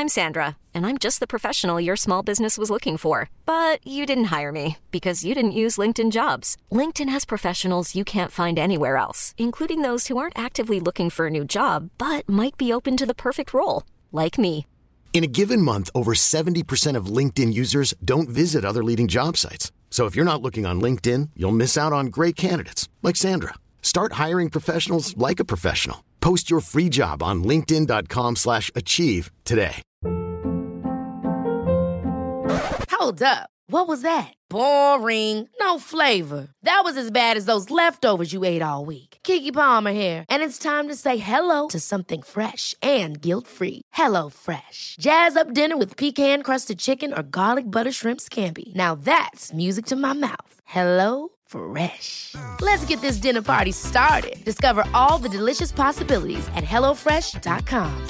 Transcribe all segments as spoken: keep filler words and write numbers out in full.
I'm Sandra, and I'm just the professional your small business was looking for. But you didn't hire me because you didn't use LinkedIn Jobs. LinkedIn has professionals you can't find anywhere else, including those who aren't actively looking for a new job, but might be open to the perfect role, like me. In a given month, over seventy percent of LinkedIn users don't visit other leading job sites. So if you're not looking on LinkedIn, you'll miss out on great candidates like Sandra. Start hiring professionals like a professional. Post your free job on linkedin.com slash achieve today. Hold up. What was that? Boring. No flavor. That was as bad as those leftovers you ate all week. Keke Palmer here. And it's time to say hello to something fresh and guilt-free. Hello Fresh. Jazz up dinner with pecan-crusted chicken or garlic butter shrimp scampi. Now that's music to my mouth. Hello Fresh. Let's get this dinner party started. Discover all the delicious possibilities at hello fresh dot com.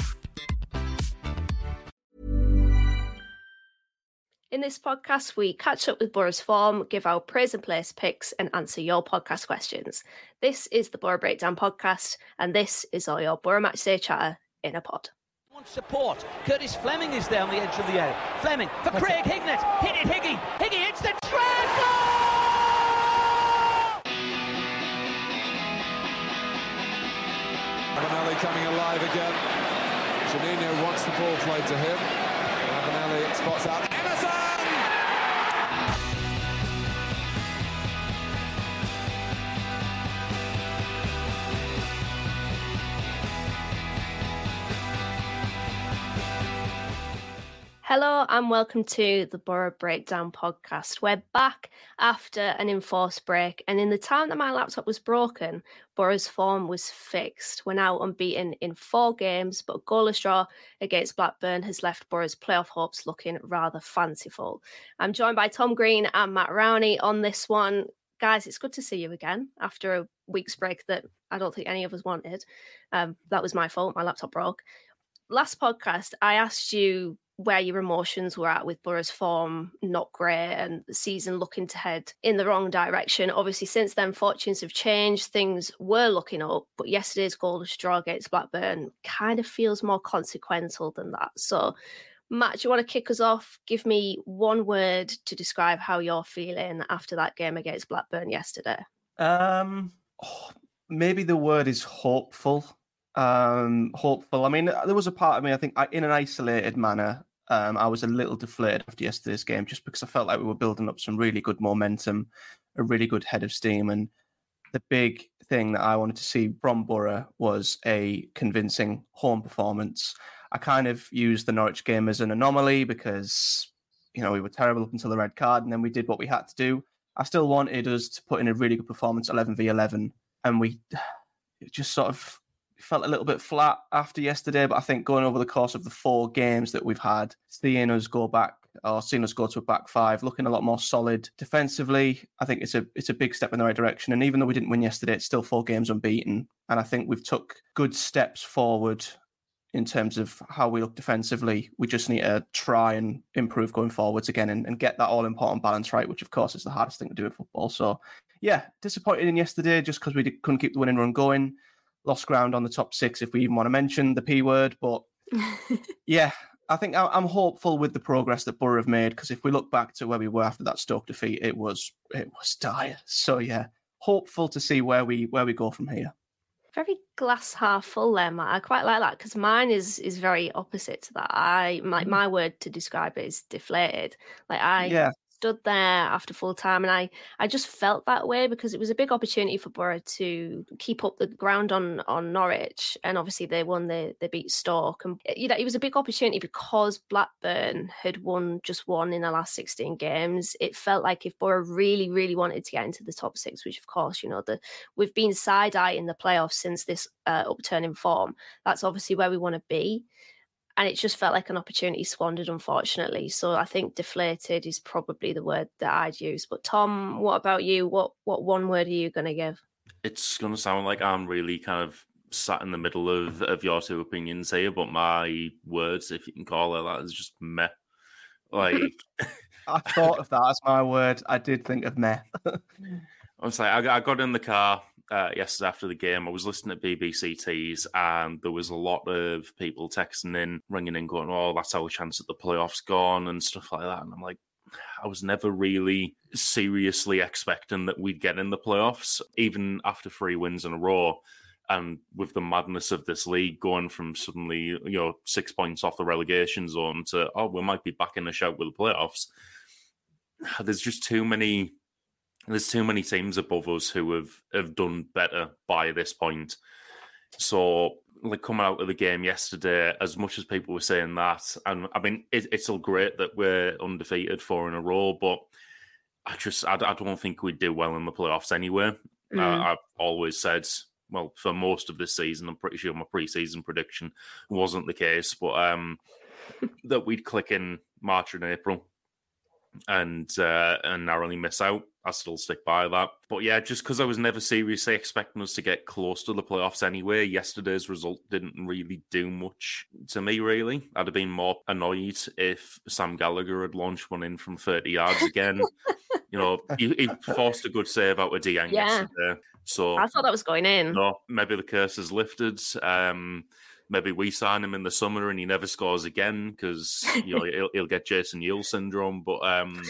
In this podcast, we catch up with Borough's form, give our praise and place picks, and answer your podcast questions. This is the Borough Breakdown podcast, and this is all your Borough Matchday chatter in a pod. Support. Curtis Fleming is there on the edge of the area. Fleming for Craig Hignett. Hit it, Higgy. Higgy hits the treble! Ravanelli coming alive again. Juninho wants the ball played to him. Ravanelli spots out Emerson! Hello and welcome to the Borough Breakdown podcast. We're back after an enforced break, and in the time that my laptop was broken, Borough's form was fixed. We're now unbeaten in four games, but a goalless draw against Blackburn has left Borough's playoff hopes looking rather fanciful. I'm joined by Tom Green and Matt Rowney on this one. Guys, it's good to see you again after a week's break that I don't think any of us wanted. Um, that was my fault. My laptop broke. Last podcast, I asked you where your emotions were at with Borough's form not great and the season looking to head in the wrong direction. Obviously, since then, fortunes have changed. Things were looking up, but yesterday's goalless draw against Blackburn kind of feels more consequential than that. So, Matt, do you want to kick us off? Give me one word to describe how you're feeling after that game against Blackburn yesterday. Um, oh, maybe the word is hopeful. Um, hopeful. I mean, there was a part of me, I think, in an isolated manner, um, I was a little deflated after yesterday's game just because I felt like we were building up some really good momentum, a really good head of steam. And the big thing that I wanted to see from Borough was a convincing home performance. I kind of used the Norwich game as an anomaly because, you know, we were terrible up until the red card and then we did what we had to do. I still wanted us to put in a really good performance, eleven v eleven, and we just sort of felt a little bit flat after yesterday, but I think going over the course of the four games that we've had, seeing us go back or seeing us go to a back five, looking a lot more solid defensively, I think it's a it's a big step in the right direction. And even though we didn't win yesterday, it's still four games unbeaten. And I think we've took good steps forward in terms of how we look defensively. We just need to try and improve going forwards again and, and get that all-important balance right, which of course is the hardest thing to do in football. So yeah, disappointed in yesterday just because we couldn't keep the winning run going. Lost ground on the top six, if we even want to mention the P word. But yeah, I think I'm hopeful with the progress that Borough have made, because if we look back to where we were after that Stoke defeat, it was it was dire. So yeah, hopeful to see where we where we go from here. Very glass half full there, Matt. I quite like that because mine is is very opposite to that. I my, my word to describe it is deflated. Like I yeah. stood there after full time and I, I just felt that way because it was a big opportunity for Borough to keep up the ground on, on Norwich, and obviously they won, they, they beat Stoke, and you know it was a big opportunity because Blackburn had won just one in the last sixteen games. It felt like if Borough really really wanted to get into the top six, which of course you know the we've been side-eye in the playoffs since this uh, upturn in form, that's obviously where we want to be. And it just felt like an opportunity squandered, unfortunately. So I think deflated is probably the word that I'd use. But Tom, what about you? What what one word are you going to give? It's going to sound like I'm really kind of sat in the middle of, of your two opinions here, but my words, if you can call it that, is just meh. Like I thought of that as my word. I did think of meh. I was like, I, I got in the car uh, yesterday after the game. I was listening to B B C Tees, and there was a lot of people texting in, ringing in, going, "Oh, that's our chance at the playoffs gone," and stuff like that. And I'm like, I was never really seriously expecting that we'd get in the playoffs, even after three wins in a row. And with the madness of this league going from suddenly, you know, six points off the relegation zone to, oh, we might be back in the shout with the playoffs. There's just too many, there's too many teams above us who have, have done better by this point. So, like, coming out of the game yesterday, as much as people were saying that, and I mean, it, it's all great that we're undefeated four in a row, but I just, I, I don't think we'd do well in the playoffs anyway. Mm. Uh, I've always said, well, for most of this season, I'm pretty sure my pre-season prediction wasn't the case, but um, that we'd click in March and April and uh, and narrowly miss out. I still stick by that. But yeah, just because I was never seriously expecting us to get close to the playoffs anyway, yesterday's result didn't really do much to me, really. I'd have been more annoyed if Sam Gallagher had launched one in from thirty yards again. You know, he, he forced a good save out of Dieng yeah. yesterday. So I thought that was going in. No, maybe the curse is lifted. Um, maybe we sign him in the summer and he never scores again because you know he'll, he'll get Jason Yule syndrome. But um,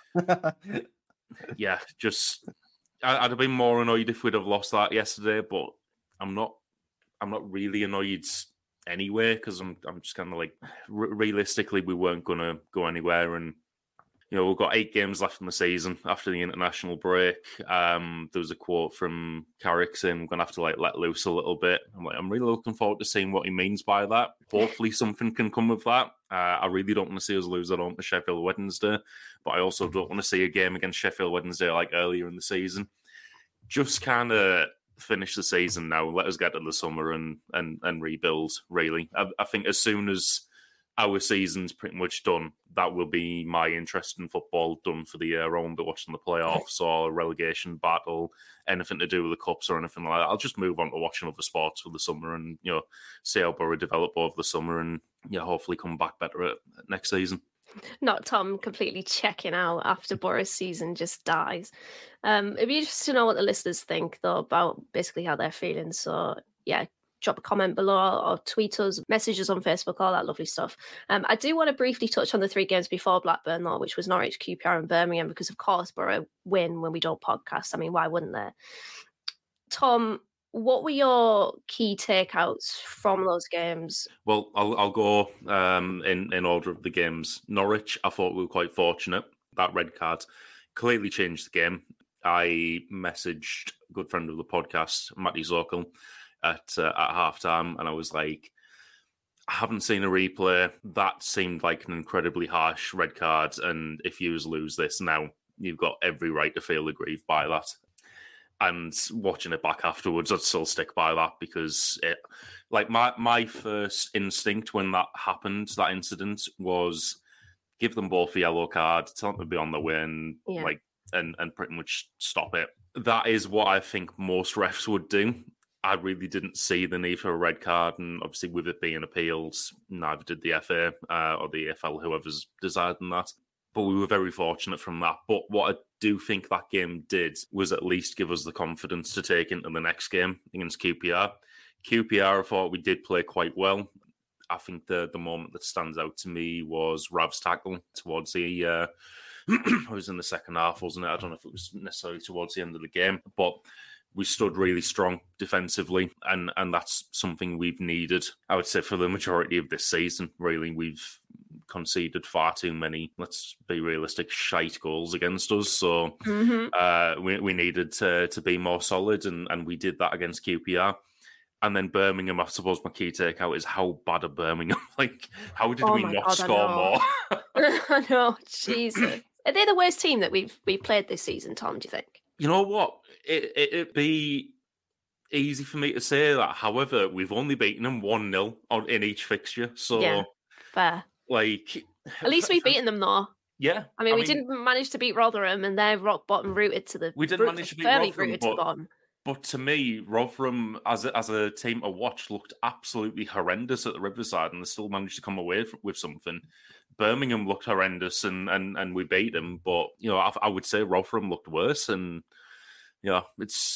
yeah, just I'd have been more annoyed if we'd have lost that yesterday. But I'm not. I'm not really annoyed anyway because I'm. I'm just kind of like r- realistically, we weren't going to go anywhere and. You know, we've got eight games left in the season after the international break. Um, there was a quote from Carrick saying we're going to have to like let loose a little bit. I'm like, I'm really looking forward to seeing what he means by that. Hopefully something can come of that. Uh, I really don't want to see us lose at home to Sheffield Wednesday, but I also don't want to see a game against Sheffield Wednesday like earlier in the season. Just kind of finish the season now. Let us get to the summer and and, and rebuild, really. I, I think as soon as our season's pretty much done, that will be my interest in football done for the year. I won't be watching the playoffs or relegation battle, anything to do with the cups or anything like that. I'll just move on to watching other sports for the summer and, you know, see how Borough develop over the summer and, yeah, hopefully come back better at, at next season. Not Tom completely checking out after Borough's season just dies. Um, it'd be interesting to know what the listeners think, though, about basically how they're feeling. So, yeah, drop a comment below or tweet us, message us on Facebook, all that lovely stuff. Um, I do want to briefly touch on the three games before Blackburn, though, which was Norwich, Q P R and Birmingham, because, of course, Borough win when we don't podcast. I mean, why wouldn't they? Tom, what were your key takeouts from those games? Well, I'll, I'll go um, in, in order of the games. Norwich, I thought we were quite fortunate. That red card clearly changed the game. I messaged a good friend of the podcast, Matty Zokol, at uh, at halftime, and I was like, I haven't seen a replay. That seemed like an incredibly harsh red card, and if you lose this now, you've got every right to feel aggrieved by that. And watching it back afterwards, I'd still stick by that because it, like my my first instinct when that happened, that incident, was give them both a yellow card, tell them to be on the way, and yeah. like and and pretty much stop it. That is what I think most refs would do. I really didn't see the need for a red card, and obviously with it being appealed, neither did the F A uh, or the E F L, whoever's deciding that. But we were very fortunate from that. But what I do think that game did was at least give us the confidence to take into the next game against Q P R. Q P R, I thought we did play quite well. I think the, the moment that stands out to me was Rav's tackle towards the... Uh, it was in the second half, wasn't it? I don't know if it was necessarily towards the end of the game, but we stood really strong defensively, and, and that's something we've needed, I would say, for the majority of this season. Really, we've conceded far too many, let's be realistic, shite goals against us. So mm-hmm. uh, we, we needed to, to be more solid, and, and we did that against Q P R. And then Birmingham, I suppose my key takeout is how bad are Birmingham? Like, how did oh we not God, score more? I know, Jesus. Are they the worst team that we've we played this season, Tom, do you think? You know what? It, it, it'd be easy for me to say that. However, we've only beaten them one nil on in each fixture. So, yeah, fair. Like, at least we've beaten them, though. Yeah. I mean, I we mean, didn't manage to beat Rotherham, and they're rock bottom rooted to the... We didn't root, manage to beat fairly Rotherham, rooted but, to bottom. But to me, Rotherham, as a, as a team to watch, looked absolutely horrendous at the Riverside, and they still managed to come away with something. Birmingham looked horrendous, and, and, and we beat them. But, you know, I, I would say Rotherham looked worse, and, you know, it's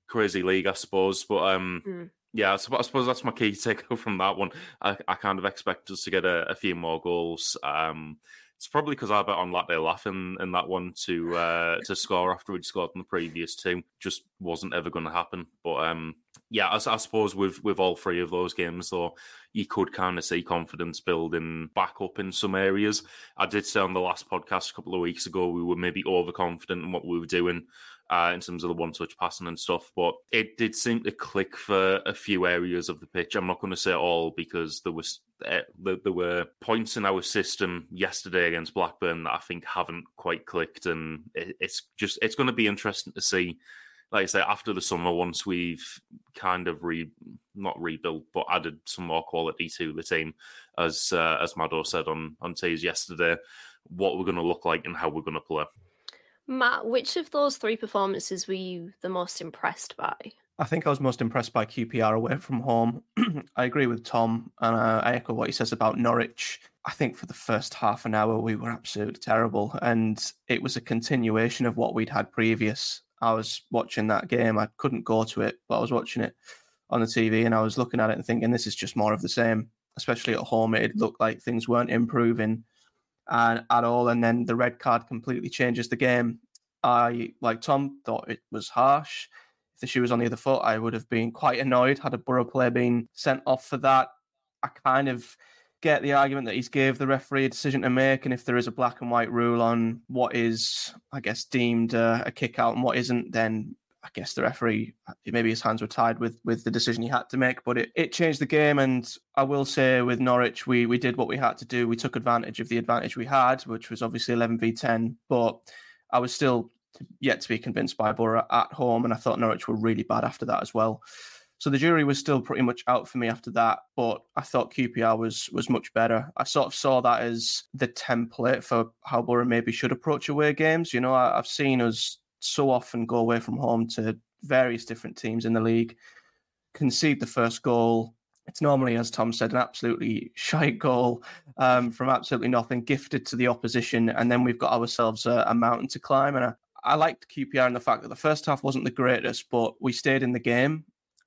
crazy league, I suppose. But um, Mm. yeah, I sup- I suppose that's my key takeaway from that one. I, I kind of expect us to get a, a few more goals. Um, it's probably because I bet on Latte Laughing in that one to uh, to score after we'd scored in the previous two. Just wasn't ever going to happen. But um, yeah, I, I suppose with with all three of those games, though, you could kind of see confidence building back up in some areas. I did say on the last podcast a couple of weeks ago we were maybe overconfident in what we were doing uh, in terms of the one-touch passing and stuff, but it did seem to click for a few areas of the pitch. I'm not going to say all because there was uh, there were points in our system yesterday against Blackburn that I think haven't quite clicked, and it, it's just it's going to be interesting to see. Like I say, after the summer, once we've kind of re not rebuilt, but added some more quality to the team, as uh, as Mado said on on Tees yesterday, what we're going to look like and how we're going to play. Matt, which of those three performances were you the most impressed by? I think I was most impressed by Q P R away from home. I agree with Tom, and uh, I echo what he says about Norwich. I think for the first half an hour, we were absolutely terrible, and it was a continuation of what we'd had previous. I was watching that game. I couldn't go to it, but I was watching it on the T V, and I was looking at it and thinking, this is just more of the same. Especially at home, it looked like things weren't improving and at all, and then the red card completely changes the game. I, like Tom, thought it was harsh. If the shoe was on the other foot, I would have been quite annoyed had a Borough player been sent off for that. I kind of get the argument that he's gave the referee a decision to make, and if there is a black and white rule on what is, I guess, deemed uh, a kick out and what isn't, then I guess the referee, maybe his hands were tied with with the decision he had to make, but it, it changed the game. And I will say with Norwich, we we did what we had to do. We took advantage of the advantage we had, which was obviously eleven v ten, but I was still yet to be convinced by Borough at home, and I thought Norwich were really bad after that as well. So the jury was still pretty much out for me after that, but I thought Q P R was was much better. I sort of saw that as the template for how Borough maybe should approach away games. You know, I, I've seen us so often go away from home to various different teams in the league, concede the first goal. It's normally, as Tom said, an absolutely shite goal um, from absolutely nothing, gifted to the opposition, and then we've got ourselves a, a mountain to climb. And I, I liked Q P R in the fact that the first half wasn't the greatest, but we stayed in the game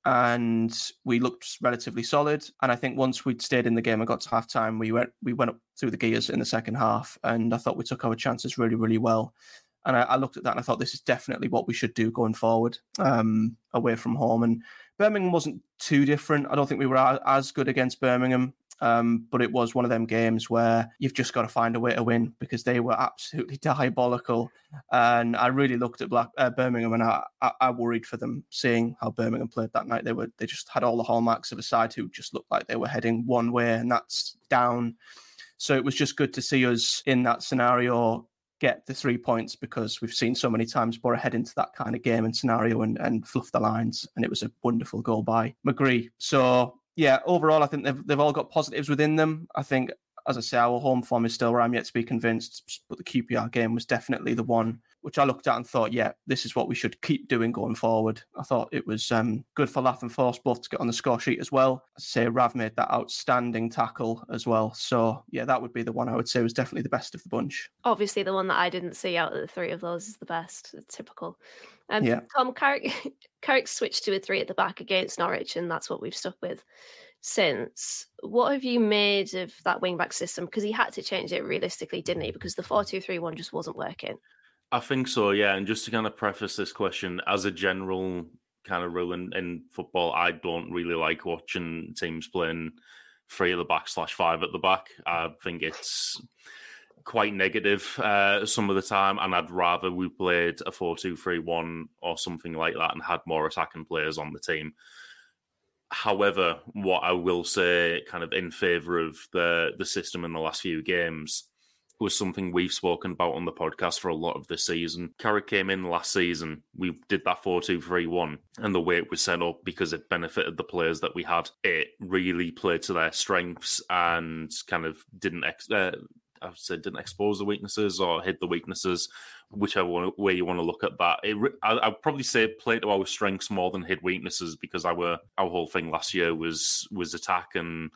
and we looked relatively solid. And I think once we'd stayed in the game and got to half time, we went we went up through the gears in the second half, and I thought we took our chances really, really well. And I, I looked at that and I thought this is definitely what we should do going forward, um, away from home. And Birmingham wasn't too different. I don't think we were as good against Birmingham, um, but it was one of them games where you've just got to find a way to win because they were absolutely diabolical. And I really looked at Black, uh, Birmingham and I, I, I worried for them, seeing how Birmingham played that night. They were they just had all the hallmarks of a side who just looked like they were heading one way, and that's down. So it was just good to see us in that scenario get the three points, because we've seen so many times Borough head into that kind of game and scenario and, and fluff the lines. And it was a wonderful goal by McGree. So, yeah, overall, I think they've, they've all got positives within them. I think, as I say, our home form is still where I'm yet to be convinced. But the Q P R game was definitely the one which I looked at and thought, yeah, this is what we should keep doing going forward. I thought it was um, good for Lath and Force both to get on the score sheet as well. As I say, Rav made that outstanding tackle as well. So, yeah, that would be the one I would say was definitely the best of the bunch. Obviously, the one that I didn't see out of the three of those is the best. It's typical. Um, yeah. Tom, Carrick, Carrick switched to a three at the back against Norwich, and that's what we've stuck with since. What have you made of that wing-back system? Because he had to change it realistically, didn't he? Because the four two three one just wasn't working. I think so, yeah. And just to kind of preface this question, as a general kind of rule in, in football, I don't really like watching teams playing three at the back slash five at the back. I think it's quite negative uh, some of the time, and I'd rather we played a four two three one or something like that and had more attacking players on the team. However, what I will say kind of in favour of the, the system in the last few games was something we've spoken about on the podcast for a lot of this season. Carrick came in last season, we did that four two three one, and the way it was set up, because it benefited the players that we had, it really played to their strengths and kind of didn't ex- uh, I would say didn't expose the weaknesses or hid the weaknesses, whichever way you want to look at that. It, I, I'd probably say it played to our strengths more than hid weaknesses, because our our whole thing last year was was attack and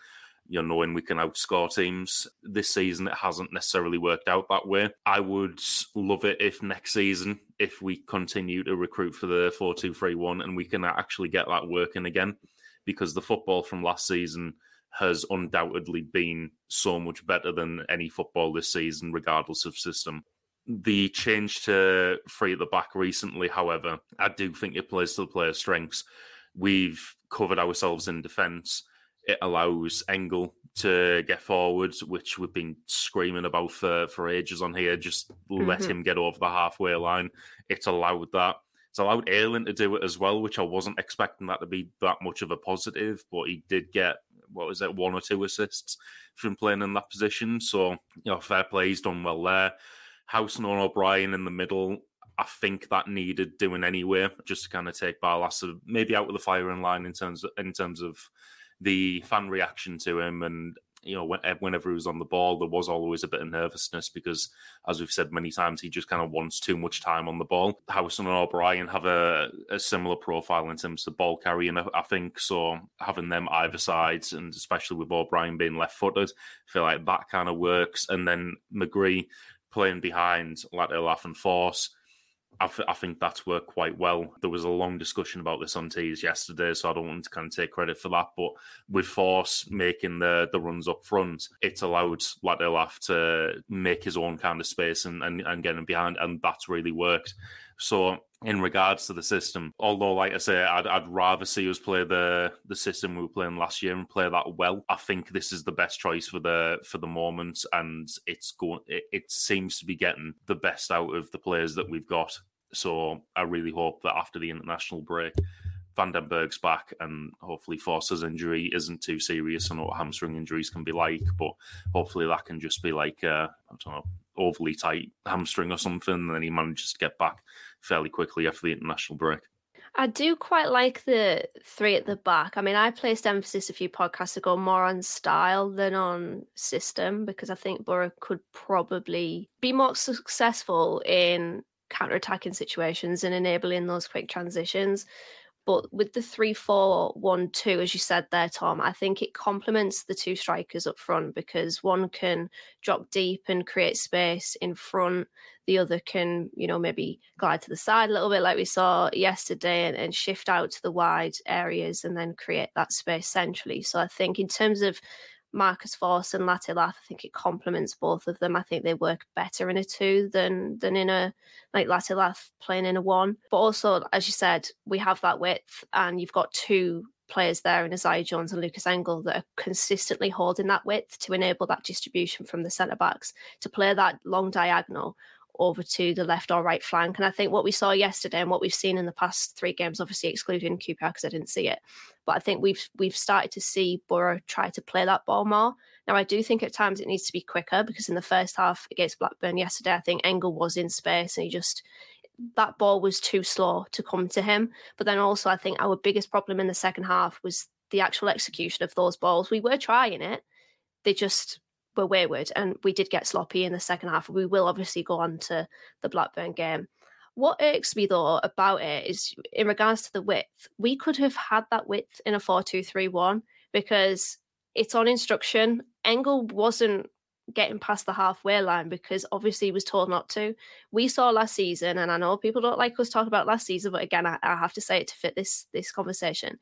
you know, knowing we can outscore teams. This season, it hasn't necessarily worked out that way. I would love it if next season, if we continue to recruit for the four two three one and we can actually get that working again, because the football from last season has undoubtedly been so much better than any football this season, regardless of system. The change to three at the back recently, however, I do think it plays to the players' strengths. We've covered ourselves in defence. It allows Engel to get forwards, which we've been screaming about for, for ages on here. Just mm-hmm. let him get over the halfway line. It's allowed that. It's allowed Ayling to do it as well, which I wasn't expecting that to be that much of a positive, but he did get, what was it, one or two assists from playing in that position. So, you know, fair play, he's done well there. Howson and O'Brien in the middle, I think that needed doing anyway, just to kind of take Barlaser maybe out of the firing line in terms of, in terms of the fan reaction to him. And, you know, whenever he was on the ball, there was always a bit of nervousness because, as we've said many times, he just kind of wants too much time on the ball. Howson and O'Brien have a, a similar profile in terms of ball carrying, I think. So having them either sides, and especially with O'Brien being left-footed, I feel like that kind of works. And then McGree playing behind Latelaff and Force, I, f- I think that's worked quite well. There was a long discussion about this on Tees yesterday, so I don't want to kind of take credit for that. But with Force making the, the runs up front, it's allowed Latelaff to make his own kind of space and, and, and get him behind, and that's really worked. So in regards to the system, although, like I say, I'd, I'd rather see us play the, the system we were playing last year and play that well. I think this is the best choice for the for the moment, and it's going. It, it seems to be getting the best out of the players that we've got. So I really hope that after the international break, Van den Berg's back, and hopefully Forster's injury isn't too serious. I know what hamstring injuries can be like, but hopefully that can just be like, uh, I don't know, overly tight hamstring or something, and then he manages to get back fairly quickly after the international break. I do quite like the three at the back. I mean, I placed emphasis a few podcasts ago more on style than on system, because I think Borough could probably be more successful in counter-attacking situations and enabling those quick transitions. But with the three four one two, as you said there, Tom, I think it complements the two strikers up front, because one can drop deep and create space in front. The other can, you know, maybe glide to the side a little bit like we saw yesterday and, and shift out to the wide areas and then create that space centrally. So I think in terms of Marcus Forss and Latelaff, I think it complements both of them. I think they work better in a two than than in a, like Latelaff playing in a one. But also, as you said, we have that width, and you've got two players there in Isaiah Jones and Lucas Engel that are consistently holding that width to enable that distribution from the centre-backs to play that long diagonal over to the left or right flank. And I think what we saw yesterday and what we've seen in the past three games, obviously excluding Q P R because I didn't see it, but I think we've we've started to see Borough try to play that ball more. Now, I do think at times it needs to be quicker, because in the first half against Blackburn yesterday, I think Engel was in space and he just, that ball was too slow to come to him. But then also I think our biggest problem in the second half was the actual execution of those balls. We were trying it, they just were wayward, and we did get sloppy in the second half. We will obviously go on to the Blackburn game. What irks me though about it is, in regards to the width, we could have had that width in a four two three one, because it's on instruction. Engel wasn't getting past the halfway line because obviously he was told not to. We saw last season, and I know people don't like us talking about last season, but again, I, I have to say it to fit this this conversation.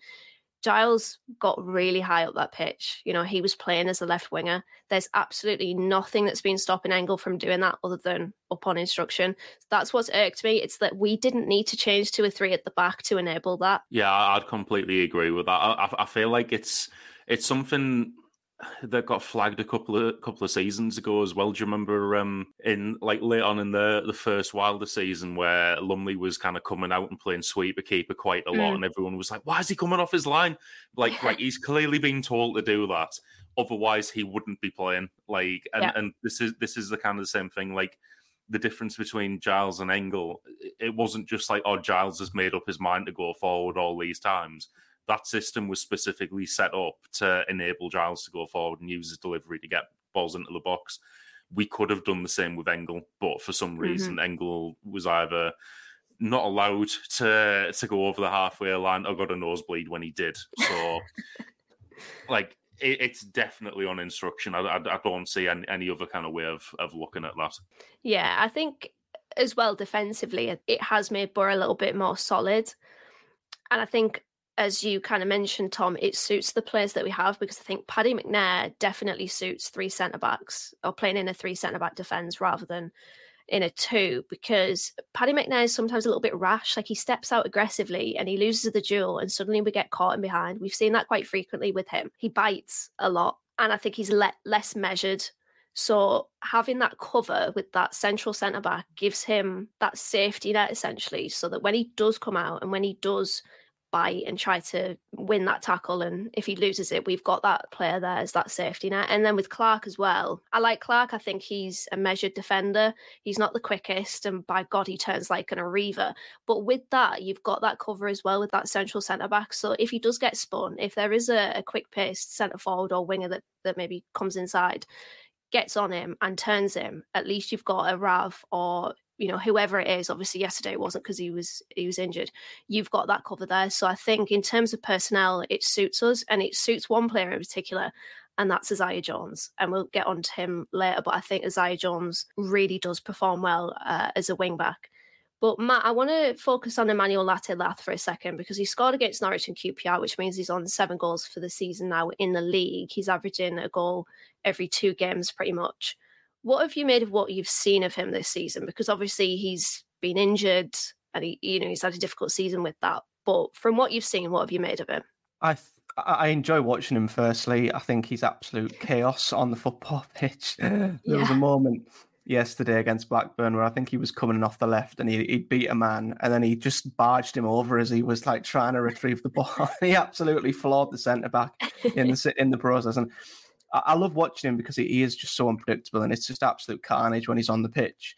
Giles got really high up that pitch. You know, he was playing as a left winger. There's absolutely nothing that's been stopping Engel from doing that other than up on instruction. That's what's irked me. It's that we didn't need to change to a three at the back to enable that. Yeah, I'd completely agree with that. I, I feel like it's it's something that got flagged a couple of couple of seasons ago as well. Do you remember um, in like late on in the, the first Wilder season where Lumley was kind of coming out and playing sweeper keeper quite a lot, mm. and everyone was like, "Why is he coming off his line?" Like, like he's clearly been told to do that. Otherwise, he wouldn't be playing. Like, and, yeah. and this is this is the kind of the same thing. Like, the difference between Giles and Engel, it wasn't just like, oh, Giles has made up his mind to go forward all these times. That system was specifically set up to enable Giles to go forward and use his delivery to get balls into the box. We could have done the same with Engel, but for some reason, mm-hmm. Engel was either not allowed to to go over the halfway line or got a nosebleed when he did. So, like, it, it's definitely on instruction. I, I, I don't see any, any other kind of way of, of looking at that. Yeah, I think as well defensively, it has made Borough a little bit more solid. And I think, as you kind of mentioned, Tom, it suits the players that we have, because I think Paddy McNair definitely suits three centre-backs, or playing in a three centre-back defence rather than in a two, because Paddy McNair is sometimes a little bit rash. Like, he steps out aggressively and he loses the duel and suddenly we get caught in behind. We've seen that quite frequently with him. He bites a lot and I think he's le- less measured. So having that cover with that central centre-back gives him that safety net, essentially, so that when he does come out and when he does bite and try to win that tackle, and if he loses it, we've got that player there as that safety net. And then with Clark as well, I like Clark. I think he's a measured defender. He's not the quickest, and by God, he turns like an Arriva. But with that, you've got that cover as well with that central centre-back. So if he does get spun, if there is a, a quick-paced centre-forward or winger that, that maybe comes inside, gets on him and turns him, at least you've got a Rav or, you know, whoever it is. Obviously yesterday it wasn't because he was he was injured. You've got that cover there. So I think in terms of personnel, it suits us, and it suits one player in particular, and that's Isaiah Jones. And we'll get on to him later, but I think Isaiah Jones really does perform well uh, as a wing back. But Matt, I want to focus on Emmanuel Latte-Lath for a second, because he scored against Norwich and Q P R, which means he's on seven goals for the season now in the league. He's averaging a goal every two games pretty much. What have you made of what you've seen of him this season? Because obviously he's been injured and he, you know, he's had a difficult season with that. But from what you've seen, what have you made of him? I th- I enjoy watching him. Firstly, I think he's absolute chaos on the football pitch. There yeah. was a moment yesterday against Blackburn where I think he was coming off the left and he he beat a man and then he just barged him over as he was like trying to retrieve the ball. He absolutely floored the centre back in the in the process. And I, I love watching him because he, he is just so unpredictable, and it's just absolute carnage when he's on the pitch.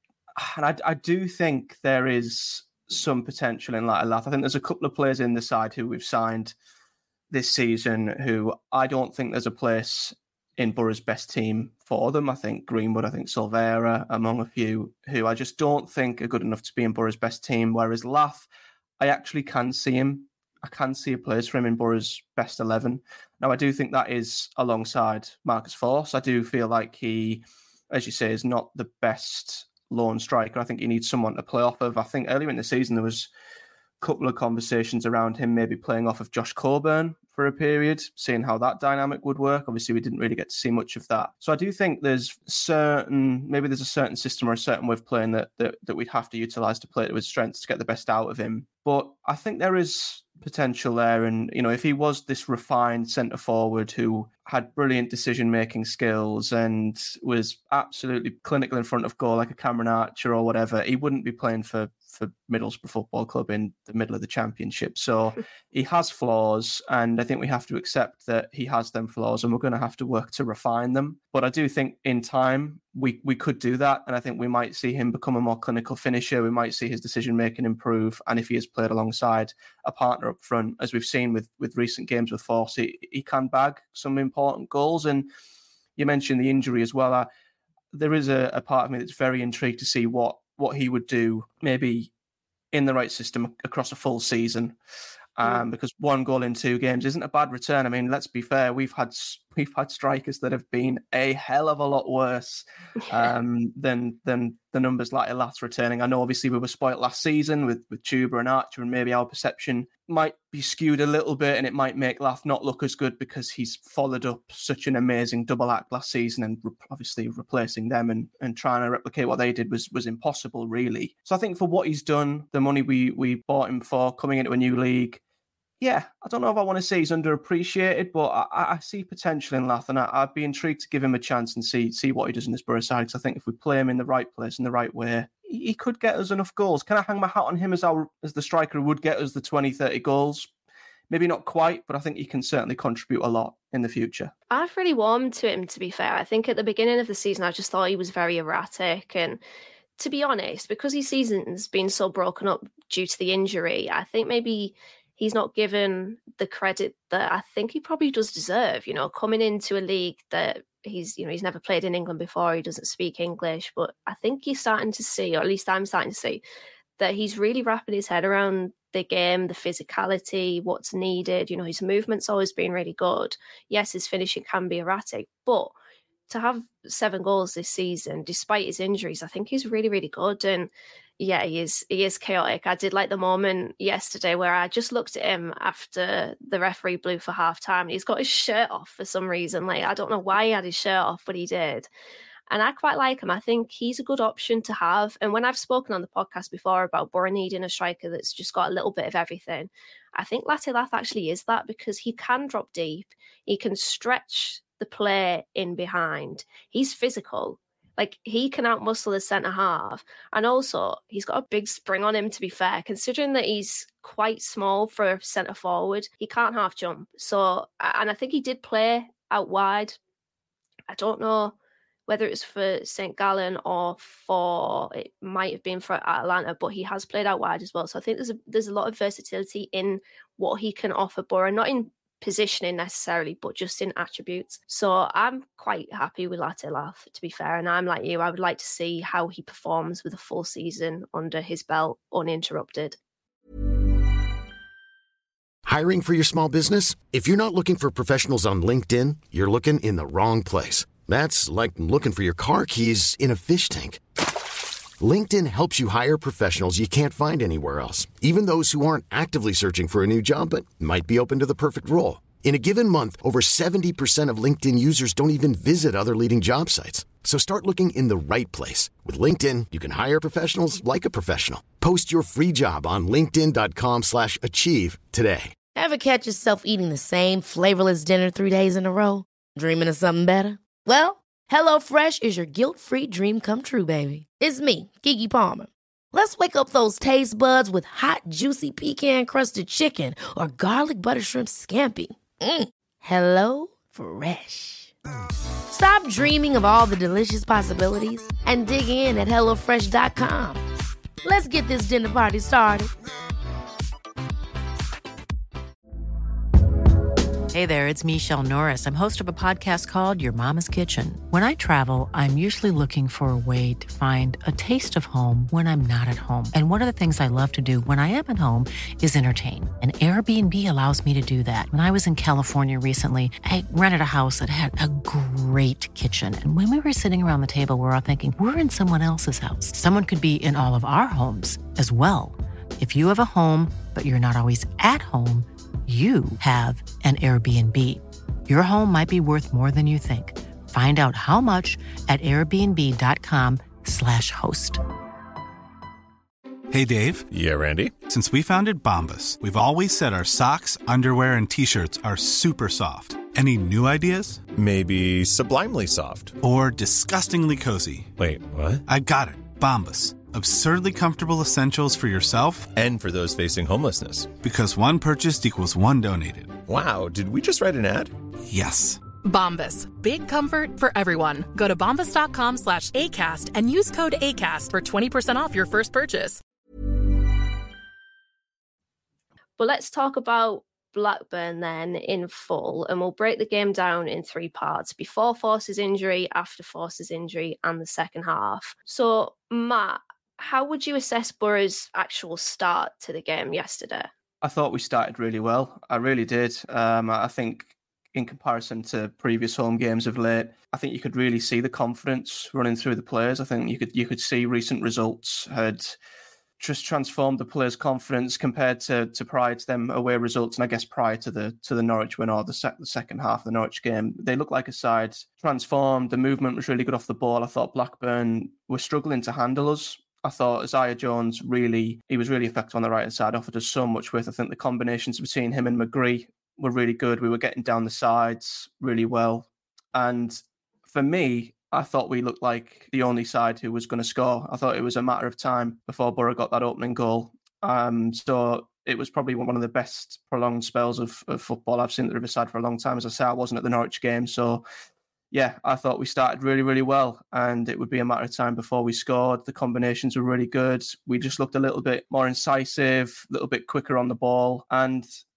And I, I do think there is some potential in Latte-Lath. I think there's a couple of players in the side who we've signed this season who I don't think there's a place in Borough's best team for them. I think Greenwood, I think Silvera, among a few, who I just don't think are good enough to be in Borough's best team. Whereas Lath, I actually can see him. I can see a place for him in Borough's best eleven. Now, I do think that is alongside Marcus Forss. I do feel like he, as you say, is not the best lone striker. I think he needs someone to play off of. I think earlier in the season, there was a couple of conversations around him maybe playing off of Josh Coburn for a period, seeing how that dynamic would work. Obviously, we didn't really get to see much of that. So I do think there's certain, maybe there's a certain system or a certain way of playing that that, that we'd have to utilise to play to his strengths to get the best out of him. But I think there is potential there. And, you know, if he was this refined centre forward who had brilliant decision-making skills and was absolutely clinical in front of goal like a Cameron Archer or whatever, he wouldn't be playing for, for Middlesbrough Football Club in the middle of the Championship. So he has flaws, and I think we have to accept that he has them flaws, and we're going to have to work to refine them. But I do think in time we, we could do that, and I think we might see him become a more clinical finisher. We might see his decision-making improve, and if he is played alongside a partner up front, as we've seen with, with recent games with Force, he, he can bag some important goals. And you mentioned the injury as well. I, there is a, a part of me that's very intrigued to see what, what he would do maybe in the right system across a full season. Um, because one goal in two games isn't a bad return. I mean, let's be fair. We've had we've had strikers that have been a hell of a lot worse um, than than the numbers like Lath returning. I know, obviously, we were spoilt last season with with Chuba and Archer, and maybe our perception might be skewed a little bit, and it might make Lath not look as good because he's followed up such an amazing double act last season, and re- obviously replacing them and, and trying to replicate what they did was was impossible, really. So I think for what he's done, the money we we bought him for, coming into a new league, yeah, I don't know if I want to say he's underappreciated, but I, I see potential in Lath, and I, I'd be intrigued to give him a chance and see see what he does in this Borough side, because I think if we play him in the right place, in the right way, he, he could get us enough goals. Can I hang my hat on him as our as the striker who would get us the twenty, thirty goals? Maybe not quite, but I think he can certainly contribute a lot in the future. I've really warmed to him, to be fair. I think at the beginning of the season, I just thought he was very erratic, and to be honest, because his season's been so broken up due to the injury, I think maybe he's not given the credit that I think he probably does deserve, you know, coming into a league that he's, you know, he's never played in England before. He doesn't speak English, but I think he's starting to see, or at least I'm starting to see, that he's really wrapping his head around the game, the physicality, what's needed. You know, his movement's always been really good. Yes, his finishing can be erratic, but to have seven goals this season, despite his injuries, I think he's really, really good. And yeah, he is he is chaotic. I did like the moment yesterday where I just looked at him after the referee blew for half time. He's got his shirt off for some reason. Like, I don't know why he had his shirt off, but he did. And I quite like him. I think he's a good option to have. And when I've spoken on the podcast before about Borough needing a striker that's just got a little bit of everything, I think Latte Lath actually is that, because he can drop deep. He can stretch the play in behind. He's physical. Like, he can outmuscle the centre half. And also, he's got a big spring on him, to be fair, considering that he's quite small for a centre forward. He can't half jump. So, and I think he did play out wide. I don't know whether it's for Saint Gallen or for, it might have been for Atalanta, but he has played out wide as well. So I think there's a, there's a lot of versatility in what he can offer Borough, not in positioning necessarily, but just in attributes. So I'm quite happy with Latte Lath, to be fair. And I'm like you, I would like to see how he performs with a full season under his belt uninterrupted. Hiring for your small business? If you're not looking for professionals on LinkedIn, you're looking in the wrong place. That's like looking for your car keys in a fish tank. LinkedIn helps you hire professionals you can't find anywhere else, even those who aren't actively searching for a new job but might be open to the perfect role. In a given month, over seventy percent of LinkedIn users don't even visit other leading job sites. So start looking in the right place. With LinkedIn, you can hire professionals like a professional. Post your free job on linkedin.com slash achieve today. Ever catch yourself eating the same flavorless dinner three days in a row? Dreaming of something better? Well, HelloFresh is your guilt-free dream come true, baby. It's me, Keke Palmer. Let's wake up those taste buds with hot, juicy pecan-crusted chicken or garlic butter shrimp scampi. Mm. Hello Fresh. Stop dreaming of all the delicious possibilities and dig in at hello fresh dot com. Let's get this dinner party started. Hey there, it's Michelle Norris. I'm host of a podcast called Your Mama's Kitchen. When I travel, I'm usually looking for a way to find a taste of home when I'm not at home. And one of the things I love to do when I am at home is entertain. And Airbnb allows me to do that. When I was in California recently, I rented a house that had a great kitchen. And when we were sitting around the table, we were all thinking, we're in someone else's house. Someone could be in all of our homes as well. If you have a home, but you're not always at home, you have an Airbnb. Your home might be worth more than you think. Find out how much at airbnb.com slash host. Hey, Dave. Yeah, Randy. Since we founded Bombas, we've always said our socks, underwear, and T-shirts are super soft. Any new ideas? Maybe sublimely soft. Or disgustingly cozy. Wait, what? I got it. Bombas. Absurdly comfortable essentials for yourself and for those facing homelessness. Because one purchased equals one donated. Wow, did we just write an ad? Yes. Bombas. Big comfort for everyone. Go to bombas.com slash ACAST and use code ACAST for twenty percent off your first purchase. But let's talk about Blackburn then in full, and we'll break the game down in three parts: before Force's injury, after Force's injury, and the second half. So, Matt, how would you assess Borough's actual start to the game yesterday? I thought we started really well. I really did. Um, I think in comparison to previous home games of late, I think you could really see the confidence running through the players. I think you could you could see recent results had just transformed the players' confidence compared to, to prior to them away results. And I guess prior to the to the Norwich win or the, sec- the second half of the Norwich game, they looked like a side transformed. The movement was really good off the ball. I thought Blackburn were struggling to handle us. I thought Isaiah Jones really, he was really effective on the right-hand side, offered us so much width. I think the combinations between him and McGree were really good. We were getting down the sides really well. And for me, I thought we looked like the only side who was going to score. I thought it was a matter of time before Borough got that opening goal. Um, so it was probably one of the best prolonged spells of, of football I've seen at the Riverside for a long time. As I say, I wasn't at the Norwich game. So yeah, I thought we started really, really well, and it would be a matter of time before we scored. The combinations were really good. We just looked a little bit more incisive, a little bit quicker on the ball. And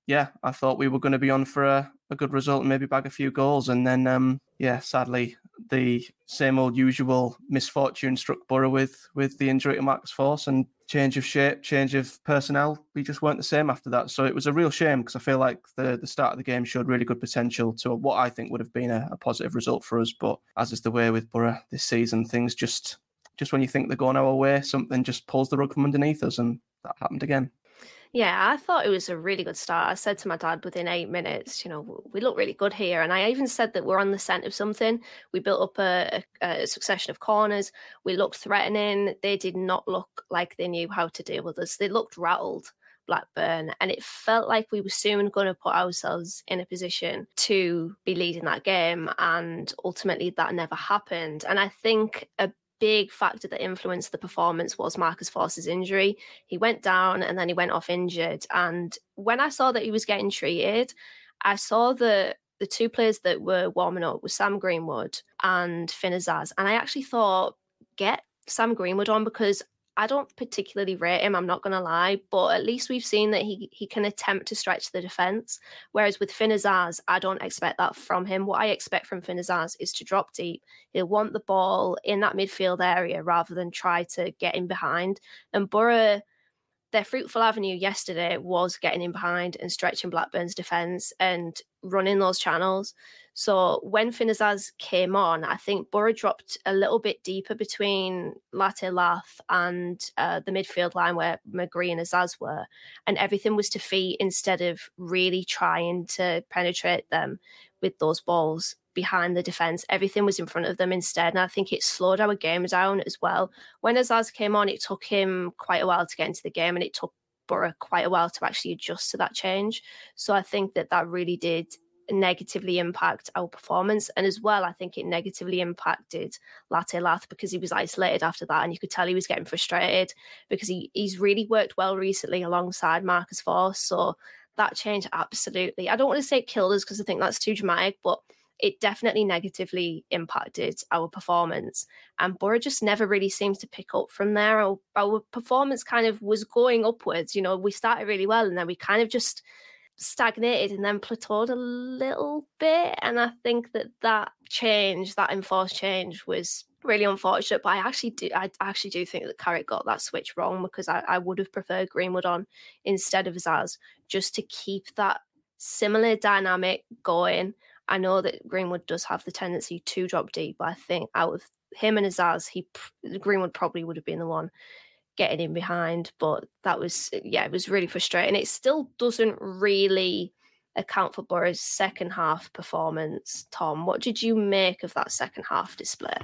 yeah, I thought we were going to be on for a, a good result and maybe bag a few goals. And then, um, yeah, sadly, the same old usual misfortune struck Borough with with the injury to Marcus Forss and change of shape, change of personnel. We just weren't the same after that. So it was a real shame because I feel like the, the start of the game showed really good potential to what I think would have been a, a positive result for us. But as is the way with Borough this season, things just, just when you think they're going our way, something just pulls the rug from underneath us. And that happened again. Yeah, I thought it was a really good start. I said to my dad within eight minutes, you know, we look really good here. And I even said that we're on the scent of something. We built up a, a, a succession of corners. We looked threatening. They did not look like they knew how to deal with us. They looked rattled, Blackburn. And it felt like we were soon going to put ourselves in a position to be leading that game. And ultimately that never happened. And I think a big factor that influenced the performance was Marcus Forss's injury. He went down and then he went off injured. And when I saw that he was getting treated, I saw the the two players that were warming up were Sam Greenwood and Finn Azaz. And I actually thought, get Sam Greenwood on, because I don't particularly rate him, I'm not going to lie, but at least we've seen that he he can attempt to stretch the defence. Whereas with Finn Azaz, I don't expect that from him. What I expect from Finn Azaz is to drop deep. He'll want the ball in that midfield area rather than try to get in behind. And Borough, their fruitful avenue yesterday was getting in behind and stretching Blackburn's defence and running those channels. So when Finn Azaz came on, I think Borough dropped a little bit deeper between Latte Lath and uh, the midfield line where McGree and Azaz were, and everything was to feet instead of really trying to penetrate them with those balls behind the defence. Everything was in front of them instead, and I think it slowed our game down as well. When Azaz came on, it took him quite a while to get into the game, and it took Borough quite a while to actually adjust to that change. So I think that that really did negatively impact our performance. And as well, I think it negatively impacted Latte Lath because he was isolated after that, and you could tell he was getting frustrated because he, he's really worked well recently alongside Marcus Forss. So that change absolutely, I don't want to say it killed us because I think that's too dramatic, but it definitely negatively impacted our performance. And Borough just never really seems to pick up from there. Our, our performance kind of was going upwards. You know, we started really well and then we kind of just stagnated and then plateaued a little bit. And I think that that change, that enforced change, was really unfortunate. But I actually do, I actually do think that Carrick got that switch wrong, because I, I would have preferred Greenwood on instead of Azaz, just to keep that similar dynamic going. I know that Greenwood does have the tendency to drop deep, but I think out of him and Azaz, he Greenwood probably would have been the one getting in behind. But that was, yeah, it was really frustrating. It still doesn't really account for Borough's second half performance. Tom, what did you make of that second half display?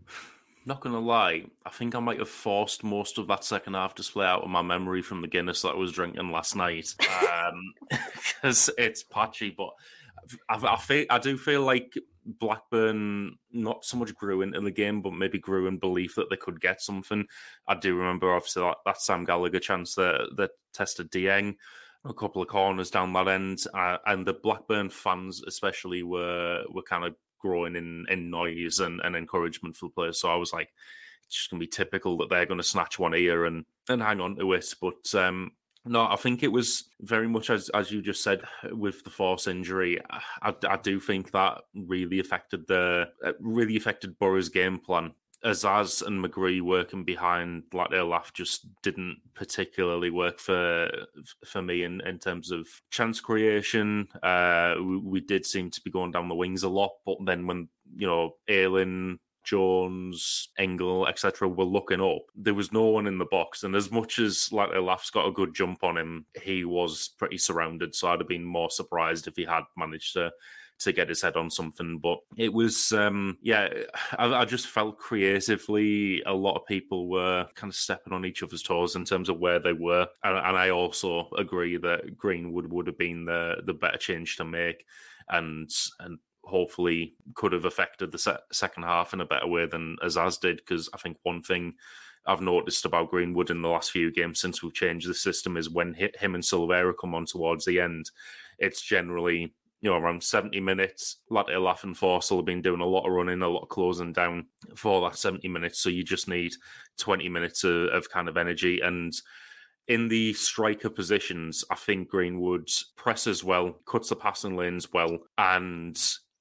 Not going to lie, I think I might have forced most of that second half display out of my memory from the Guinness that I was drinking last night, because um, it's patchy. But I, I, feel, I do feel like Blackburn not so much grew into the game, but maybe grew in belief that they could get something. I do remember, obviously, that, that Sam Gallagher chance that, that tested Dieng, a couple of corners down that end, uh, and the Blackburn fans especially were were kind of growing in, in noise and, and encouragement for the players. So I was like, it's just going to be typical that they're going to snatch one here and, and hang on to it. But um, no, I think it was very much, as as you just said, with the Forss injury, I, I do think that really affected the really affected Borough's game plan. Azaz and McGree working behind Latte Lath just didn't particularly work for for me in, in terms of chance creation. Uh, we, we did seem to be going down the wings a lot, but then when, you know, Ayling, Jones, Engel, et cetera were looking up, there was no one in the box. And as much as Latte Lath's got a good jump on him, he was pretty surrounded. So I'd have been more surprised if he had managed to to get his head on something. But it was, um, yeah, I, I just felt creatively a lot of people were kind of stepping on each other's toes in terms of where they were. And, and I also agree that Greenwood would have been the the better change to make, and and hopefully could have affected the se- second half in a better way than Azaz did. Because I think one thing I've noticed about Greenwood in the last few games since we've changed the system is when him and Silvera come on towards the end, it's generally, you know, around seventy minutes. Latte Lath and Forss have been doing a lot of running, a lot of closing down for that seventy minutes. So you just need twenty minutes of, of kind of energy. And in the striker positions, I think Greenwood presses well, cuts the passing lanes well, and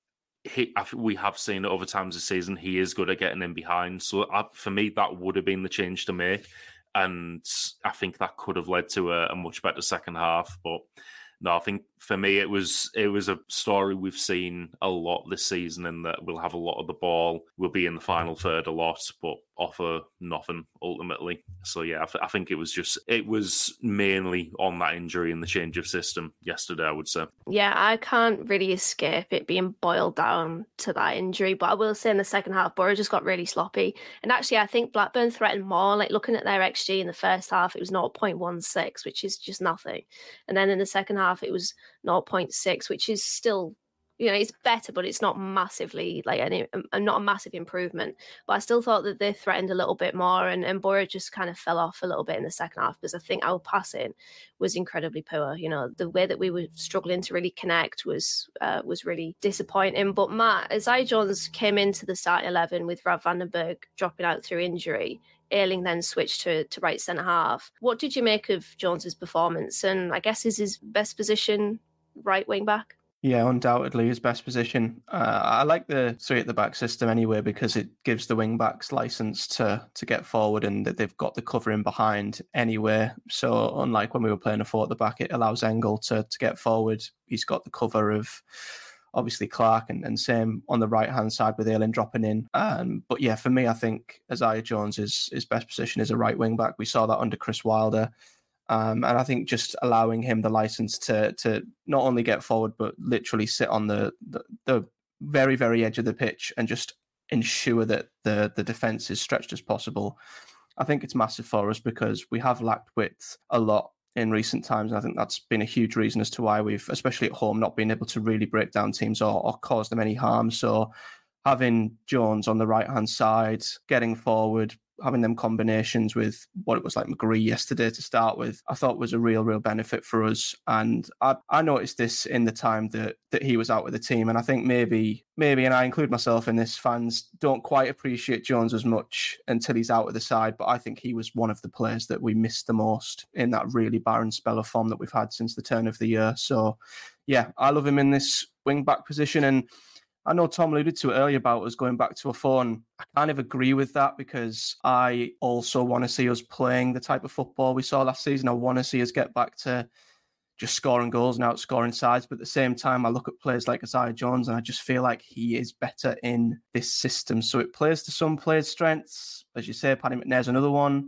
he, I think we have seen it over times this season, he is good at getting in behind. So I, for me, that would have been the change to make. And I think that could have led to a, a much better second half. But no, I think for me, it was it was a story we've seen a lot this season, in that we'll have a lot of the ball, we'll be in the final third a lot, but offer nothing ultimately. So yeah, I, th- I think it was just, it was mainly on that injury and the change of system yesterday, I would say. Yeah, I can't really escape it being boiled down to that injury, but I will say in the second half, Borough just got really sloppy. And actually, I think Blackburn threatened more. Like, looking at their X G in the first half, it was zero point one six, which is just nothing. And then in the second half, it was zero point six, which is still, you know, it's better, but it's not massively, like, any, not a massive improvement. But I still thought that they threatened a little bit more, and, and Borough just kind of fell off a little bit in the second half, because I think our passing was incredibly poor. You know, the way that we were struggling to really connect was uh, was really disappointing. But Matt, Isaiah Jones came into the starting eleven with Rav van den Berg dropping out through injury. Ayling then switched to, to right centre half. What did you make of Jones's performance? And I guess is his best position right wing back? Yeah, undoubtedly his best position. Uh, I like the three at the back system anyway, because it gives the wing backs license to to get forward, and that they've got the cover in behind anyway. So unlike when we were playing a four at the back, it allows Engel to to get forward. He's got the cover of obviously Clark, and, and same on the right hand side with Ayling dropping in. Um, but yeah, for me, I think Isaiah Jones is his best position is a right wing back. We saw that under Chris Wilder. Um, and I think just allowing him the license to to not only get forward, but literally sit on the, the, the very, very edge of the pitch and just ensure that the, the defence is stretched as possible. I think it's massive for us, because we have lacked width a lot in recent times. And I think that's been a huge reason as to why we've, especially at home, not been able to really break down teams or, or cause them any harm. So having Jones on the right-hand side, getting forward, having them combinations with what it was like McGree yesterday to start with, I thought was a real, real benefit for us. And I, I noticed this in the time that that he was out with the team. And I think maybe, maybe, and I include myself in this, fans don't quite appreciate Jones as much until he's out of the side. But I think he was one of the players that we missed the most in that really barren spell of form that we've had since the turn of the year. So yeah, I love him in this wing-back position. And I know Tom alluded to it earlier about us going back to a four, and I kind of agree with that, because I also want to see us playing the type of football we saw last season. I want to see us get back to just scoring goals and outscoring sides. But at the same time, I look at players like Isaiah Jones and I just feel like he is better in this system. So it plays to some players' strengths. As you say, Paddy McNair's another one.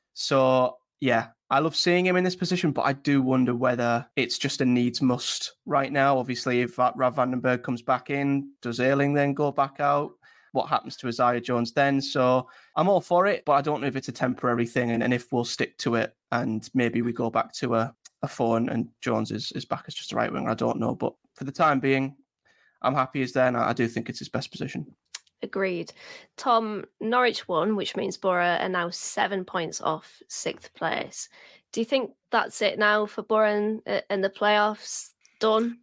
So yeah, I love seeing him in this position, but I do wonder whether it's just a needs must right now. Obviously, if Rav van den Berg comes back in, does Ayling then go back out? What happens to Isaiah Jones then? So I'm all for it, but I don't know if it's a temporary thing, and, and if we'll stick to it, and maybe we go back to a, a four and, and Jones is, is back as just a right winger. I don't know, but for the time being, I'm happy he's there, and I do think it's his best position. Agreed. Tom, Norwich won, which means Borough are now seven points off sixth place. Do you think that's it now for Borough and the playoffs? Done?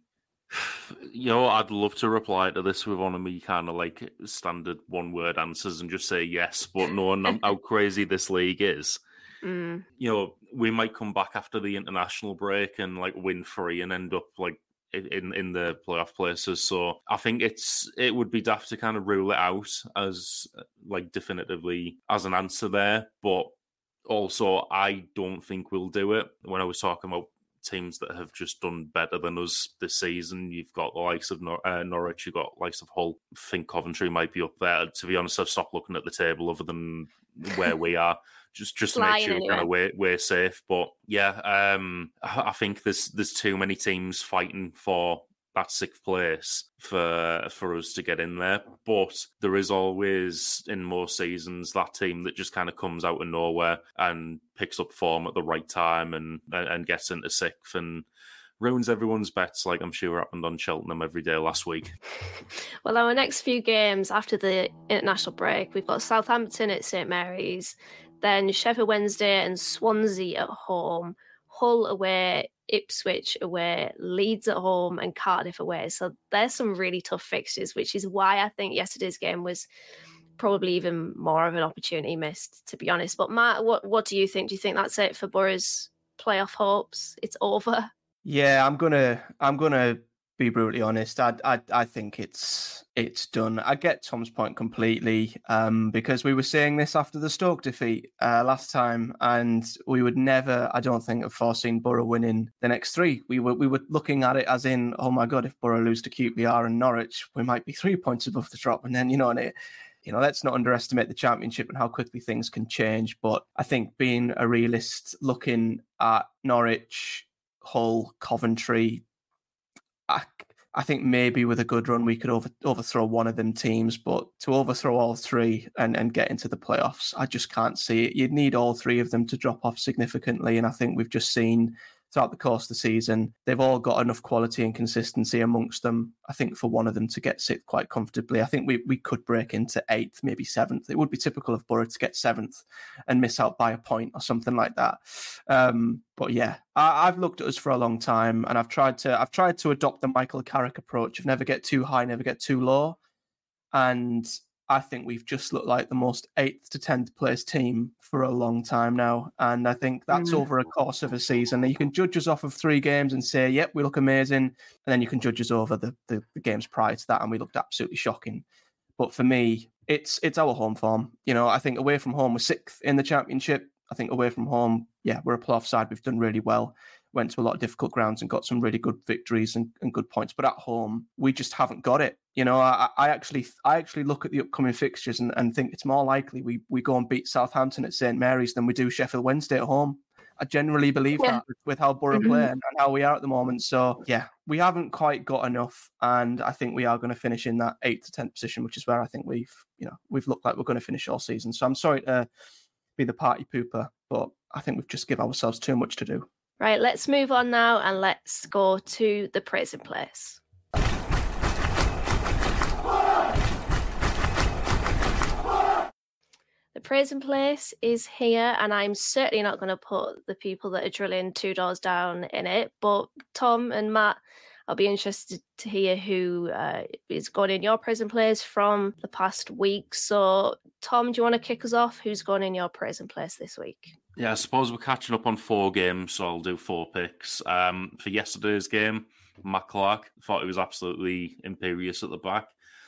You know, I'd love to reply to this with one of me kind of like standard one-word answers and just say yes, but knowing how crazy this league is, mm. you know, we might come back after the international break and like win three and end up like in in the playoff places. So I think it's it would be daft to kind of rule it out as like definitively as an answer there, but also I don't think we'll do it. When I was talking about teams that have just done better than us this season, you've got the likes of Nor- uh, Norwich, you've got the likes of Hull. I think Coventry might be up there. To be honest, I've stopped looking at the table other than where we are. Just just to make sure kind of we're, we're safe. But yeah, um, I, I think there's there's too many teams fighting for that sixth place for for us to get in there. But there is always, in most seasons, that team that just kind of comes out of nowhere and picks up form at the right time and and gets into sixth and ruins everyone's bets, like I'm sure happened on Cheltenham every day last week. Well, our next few games after the international break, we've got Southampton at St Mary's, then Sheffield Wednesday and Swansea at home, Hull away, Ipswich away, Leeds at home, and Cardiff away. So there's some really tough fixtures, which is why I think yesterday's game was probably even more of an opportunity missed, to be honest. But Matt, what what do you think? Do you think that's it for Borough's playoff hopes. It's over. Yeah, I'm gonna I'm gonna be brutally honest. I I I think it's it's done. I get Tom's point completely, um, because we were saying this after the Stoke defeat uh, last time, and we would never, I don't think, have foreseen Borough winning the next three. We were we were looking at it as in, oh my god, if Borough lose to Q P R and Norwich, we might be three points above the drop, and then you know, and it, you know, let's not underestimate the Championship and how quickly things can change. But I think being a realist, looking at Norwich, Hull, Coventry, I, I think maybe with a good run we could over, overthrow one of them teams, but to overthrow all three and, and get into the playoffs, I just can't see it. You'd need all three of them to drop off significantly, and I think we've just seen throughout the course of the season, they've all got enough quality and consistency amongst them, I think, for one of them to get sit quite comfortably. I think we, we could break into eighth, maybe seventh. It would be typical of Borough to get seventh and miss out by a point or something like that. Um, but yeah, I, I've looked at us for a long time, and I've tried to I've tried to adopt the Michael Carrick approach of never get too high, never get too low. And I think we've just looked like the most eighth to tenth place team for a long time now. And I think that's mm. over a course of a season. You can judge us off of three games and say, yep, we look amazing. And then you can judge us over the, the, the games prior to that, and we looked absolutely shocking. But for me, it's it's our home form. You know, I think away from home, we're sixth in the Championship. I think away from home, yeah, we're a playoff side. We've done really well. Went to a lot of difficult grounds and got some really good victories and, and good points. But at home, we just haven't got it. You know, I, I actually I actually look at the upcoming fixtures and, and think it's more likely we, we go and beat Southampton at Saint Mary's than we do Sheffield Wednesday at home. I generally believe yeah. that with, with how Borough mm-hmm. play and, and how we are at the moment. So, yeah, we haven't quite got enough. And I think we are going to finish in that eighth to tenth position, which is where I think we've, you know, we've looked like we're going to finish all season. So I'm sorry to be the party pooper, but I think we've just given ourselves too much to do. Right, let's move on now and let's go to the praising place. The praising place is here, and I'm certainly not going to put the people that are drilling two doors down in it. But Tom and Matt, I'll be interested to hear who uh, is going in your praising place from the past week. So, Tom, do you want to kick us off? Who's going in your praising place this week? Yeah, I suppose we're catching up on four games, so I'll do four picks. Um, for yesterday's game, Matt Clark, thought he was absolutely imperious at the back.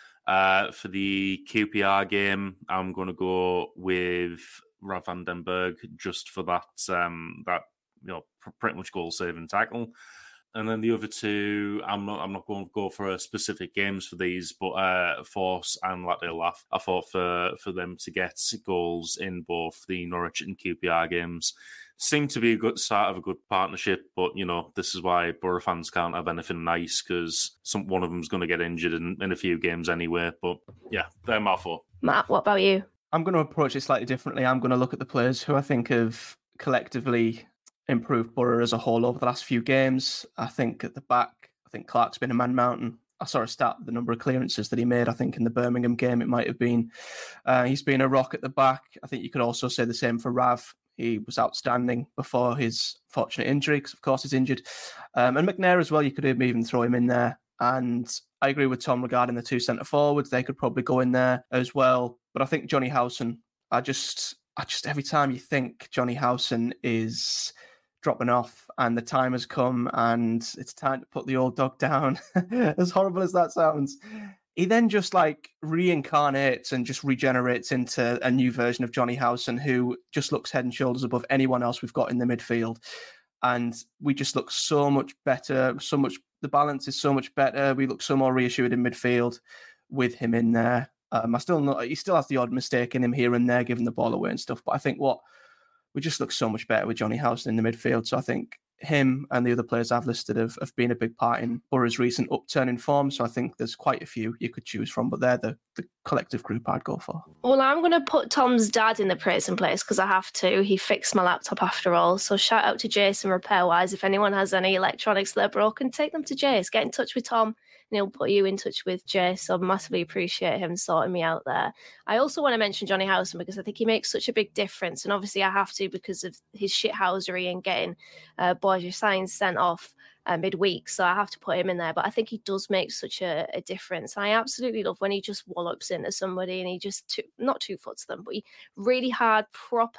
Uh, for the Q P R game, I'm going to go with Rav van den Berg just for that, um, that you know, pretty much goal-saving tackle. And then the other two, I'm not I'm not going to go for a specific games for these, but uh, Force and Latvia Laugh, I thought for, for them to get goals in both the Norwich and Q P R games seemed to be a good start of a good partnership. But, you know, this is why Borough fans can't have anything nice, because some one of them's going to get injured in, in a few games anyway. But, yeah, they're my four. Matt, what about you? I'm going to approach it slightly differently. I'm going to look at the players who I think have collectively improved Borough as a whole over the last few games. I think at the back, I think Clark's been a man mountain. I saw a stat, the number of clearances that he made, I think in the Birmingham game, it might have been. Uh, he's been a rock at the back. I think you could also say the same for Rav. He was outstanding before his fortunate injury, because of course he's injured. Um, and McNair as well, you could even throw him in there. And I agree with Tom regarding the two centre forwards. They could probably go in there as well. But I think Johnny Howson, I just, I just every time you think Johnny Howson is dropping off and the time has come and it's time to put the old dog down, as horrible as that sounds, he then just like reincarnates and just regenerates into a new version of Johnny Howson, who just looks head and shoulders above anyone else we've got in the midfield. And we just look so much better, so much, the balance is so much better. We look so more reassured in midfield with him in there. Um, I still know he still has the odd mistake in him here and there, giving the ball away and stuff. But I think what we just look so much better with Johnny Howson in the midfield. So I think him and the other players I've listed have, have been a big part in Borough's recent upturn in form. So I think there's quite a few you could choose from, but they're the, the collective group I'd go for. Well, I'm going to put Tom's dad in the praising place because I have to. He fixed my laptop after all. So shout out to Jason Repairwise. If anyone has any electronics that are broken, take them to Jace. Get in touch with Tom and he'll put you in touch with Jace. So I massively appreciate him sorting me out there. I also want to mention Johnny Howson because I think he makes such a big difference. And obviously I have to because of his shithousery and getting uh, Borja Sainz sent off uh, midweek. So I have to put him in there. But I think he does make such a, a difference. And I absolutely love when he just wallops into somebody and he just, two, not two foots them, but he really hard, proper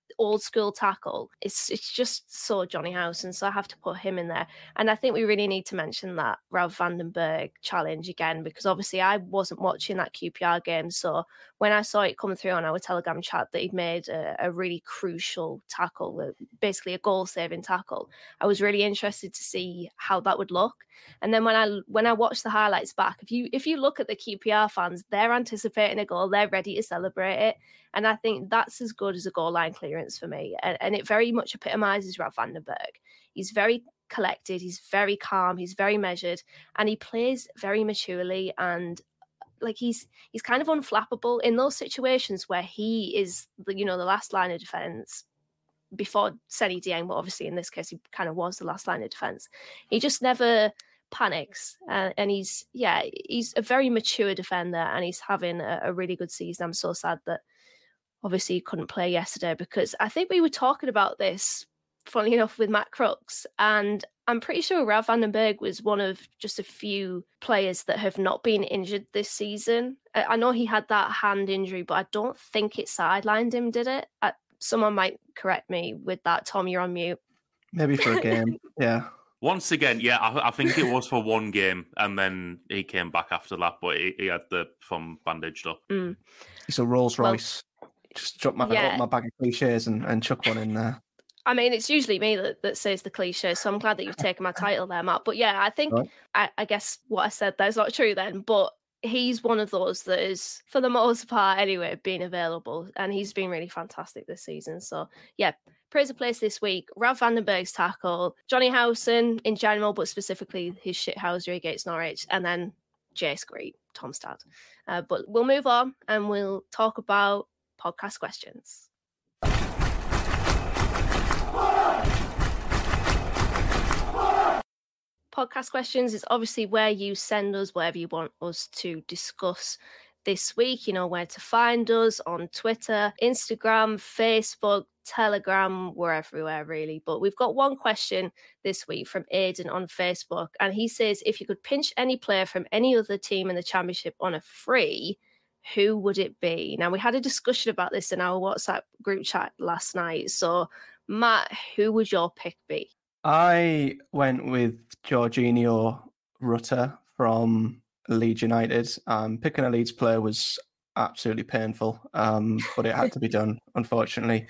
old school tackle. It's it's just so Johnny Howson, so I have to put him in there. And I think we really need to mention that Ralph Vandenberg challenge again, because obviously I wasn't watching that Q P R game. So when I saw it come through on our Telegram chat that he'd made a, a really crucial tackle, basically a goal-saving tackle, I was really interested to see how that would look. And then when I when I watched the highlights back, if you if you look at the Q P R fans, they're anticipating a goal, they're ready to celebrate it. And I think that's as good as a goal line clearance for me. And, and it very much epitomises Ralph Vandenberg. He's very collected, he's very calm, he's very measured, and he plays very maturely. And like he's he's kind of unflappable in those situations where he is the, you know, the last line of defence before Seny Dieng, but obviously in this case he kind of was the last line of defence. He just never panics, uh, and he's yeah he's a very mature defender, and he's having a, a really good season. I'm so sad that obviously he couldn't play yesterday, because I think we were talking about this, funnily enough, with Matt Crooks, and I'm pretty sure Ralph Vandenberg was one of just a few players that have not been injured this season. I, I know he had that hand injury, but I don't think it sidelined him, did it? I, someone might correct me with that. Tom, you're on mute. Maybe for a game, yeah. Once again, yeah, I, I think it was for one game, and then he came back after that, but he, he had the thumb bandaged up. Mm. It's a Rolls Royce. Well, just drop my, yeah. my bag of cliches and, and chuck one in there. I mean, it's usually me that, that says the cliche, so I'm glad that you've taken my title there, Matt. But yeah, I think, right. I, I guess what I said there's not true then, but he's one of those that is, for the most part anyway, being available, and he's been really fantastic this season. So yeah, praise the place this week. Ralph Vandenberg's tackle, Johnny Howson in general, but specifically his shithousery against Norwich, and then Jace Green, Tom Stad. Uh, but we'll move on and we'll talk about podcast questions. Podcast questions is obviously where you send us whatever you want us to discuss this week. You know where to find us on Twitter, Instagram, Facebook, Telegram. We're everywhere, really. But we've got one question this week from Aidan on Facebook, and he says, if you could pinch any player from any other team in the Championship on a free, who would it be? Now, we had a discussion about this in our WhatsApp group chat last night. So, Matt, who would your pick be? I went with Jorginho Rutter from Leeds United. Um, picking a Leeds player was absolutely painful, um, but it had to be done, unfortunately.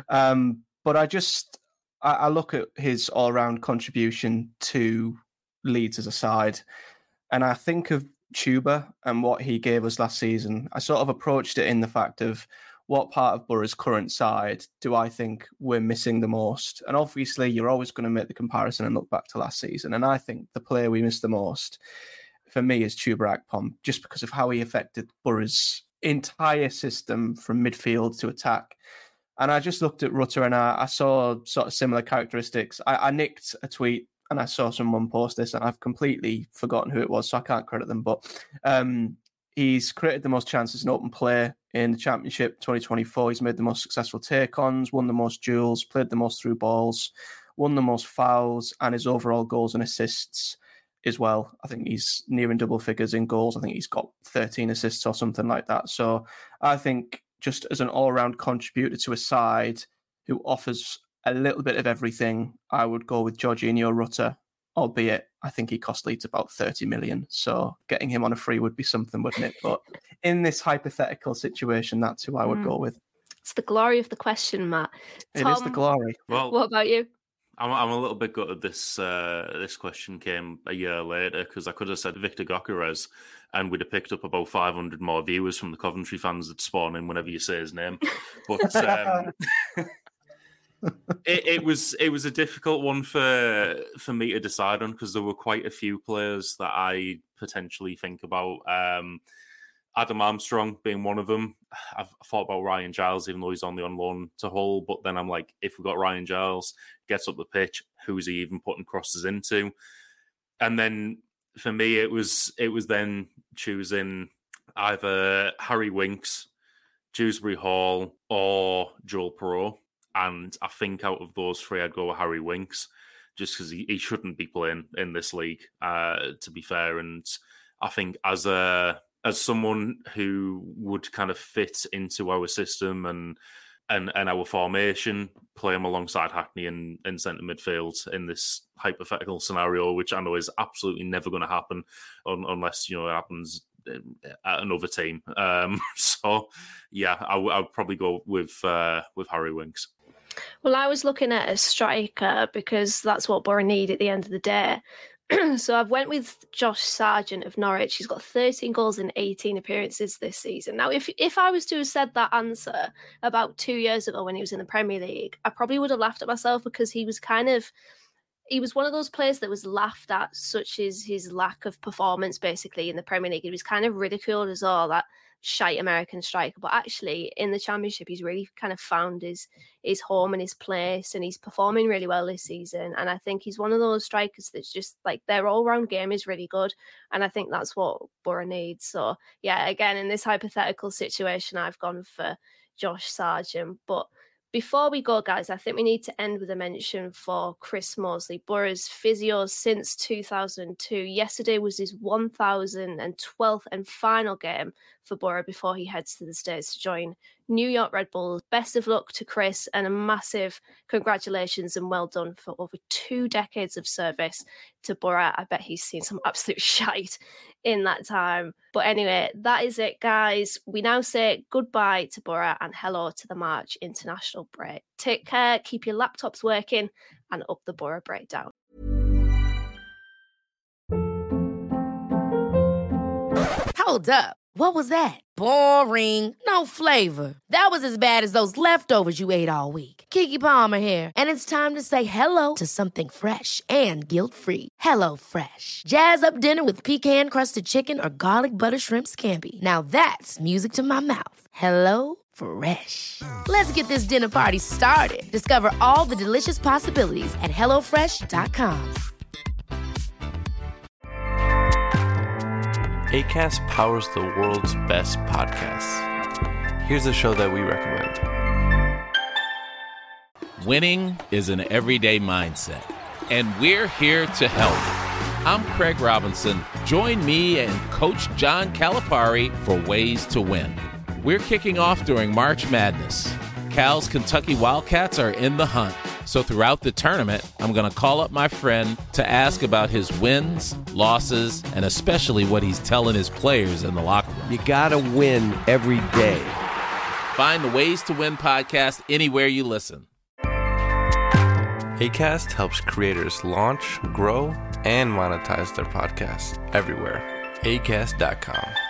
Um, but I just, I, I look at his all-round contribution to Leeds as a side, and I think of Chuba and what he gave us last season. I sort of approached it in the fact of, what part of Borough's current side do I think we're missing the most? And obviously, you're always going to make the comparison and look back to last season. And I think the player we missed the most, for me, is Chuba Akpom, just because of how he affected Borough's entire system from midfield to attack. And I just looked at Rutter and I, I saw sort of similar characteristics. I, I nicked a tweet and I saw someone post this, and I've completely forgotten who it was, so I can't credit them. But um, he's created the most chances in open play in the Championship twenty twenty-four. He's made the most successful take-ons, won the most duels, played the most through balls, won the most fouls, and his overall goals and assists as well. I think he's nearing double figures in goals. I think he's got thirteen assists or something like that. So I think just as an all-round contributor to a side who offers a little bit of everything, I would go with Jorginho Rutter, albeit I think he cost Leeds about thirty million. So getting him on a free would be something, wouldn't it? But in this hypothetical situation, that's who I would mm. go with. It's the glory of the question, Matt. Tom, it is the glory. Well, what about you? I'm, I'm a little bit gutted this uh, this question came a year later, because I could have said Victor Gyökeres and we'd have picked up about five hundred more viewers from the Coventry fans that spawn in whenever you say his name. But um, it, it was it was a difficult one for for me to decide on, because there were quite a few players that I potentially think about. Um, Adam Armstrong being one of them. I've thought about Ryan Giles, even though he's only on loan to Hull. But then I'm like, if we've got Ryan Giles, gets up the pitch, who's he even putting crosses into? And then for me, it was it was then choosing either Harry Winks, Dewsbury Hall, or Joel Perreault. And I think out of those three, I'd go with Harry Winks, just because he, he shouldn't be playing in this league, uh, to be fair. And I think as a as someone who would kind of fit into our system and and, and our formation, play him alongside Hackney in, in centre midfield in this hypothetical scenario, which I know is absolutely never going to happen un, unless, you know, it happens at another team. Um, so, yeah, I, w- I would probably go with uh, with Harry Winks. Well, I was looking at a striker because that's what Borough need at the end of the day. So I've went with Josh Sargent of Norwich. He's got thirteen goals in eighteen appearances this season. Now, if if I was to have said that answer about two years ago when he was in the Premier League, I probably would have laughed at myself because he was kind of, he was one of those players that was laughed at, such as his lack of performance, basically, in the Premier League. He was kind of ridiculed as all that shite American striker, but actually in the Championship he's really kind of found his his home and his place, and he's performing really well this season. And I think he's one of those strikers that's just like, their all-round game is really good, and I think that's what Borough needs. So yeah, again, in this hypothetical situation, I've gone for Josh Sargent. But before we go, guys, I think we need to end with a mention for Chris Mosley, Borough's physio since two thousand two. Yesterday was his one thousand twelfth and final game for Borough before he heads to the States to join New York Red Bulls. Best of luck to Chris, and a massive congratulations and well done for over two decades of service to Borough. I bet he's seen some absolute shite in that time. But anyway, that is it, guys. We now say goodbye to Borough and hello to the March international break. Take care, keep your laptops working, and up the Borough breakdown. Hold up. What was that? Boring. No flavor. That was as bad as those leftovers you ate all week. Keke Palmer here, and it's time to say hello to something fresh and guilt-free. Hello Fresh. Jazz up dinner with pecan-crusted chicken or garlic butter shrimp scampi. Now that's music to my mouth. Hello Fresh. Let's get this dinner party started. Discover all the delicious possibilities at hello fresh dot com. Acast powers the world's best podcasts. Here's a show that we recommend. Winning is an everyday mindset, and we're here to help. I'm Craig Robinson. Join me and Coach John Calipari for Ways to Win. We're kicking off during March Madness. Cal's Kentucky Wildcats are in the hunt. So throughout the tournament, I'm going to call up my friend to ask about his wins, losses, and especially what he's telling his players in the locker room. You got to win every day. Find the Ways to Win podcast anywhere you listen. Acast helps creators launch, grow, and monetize their podcasts everywhere. acast dot com.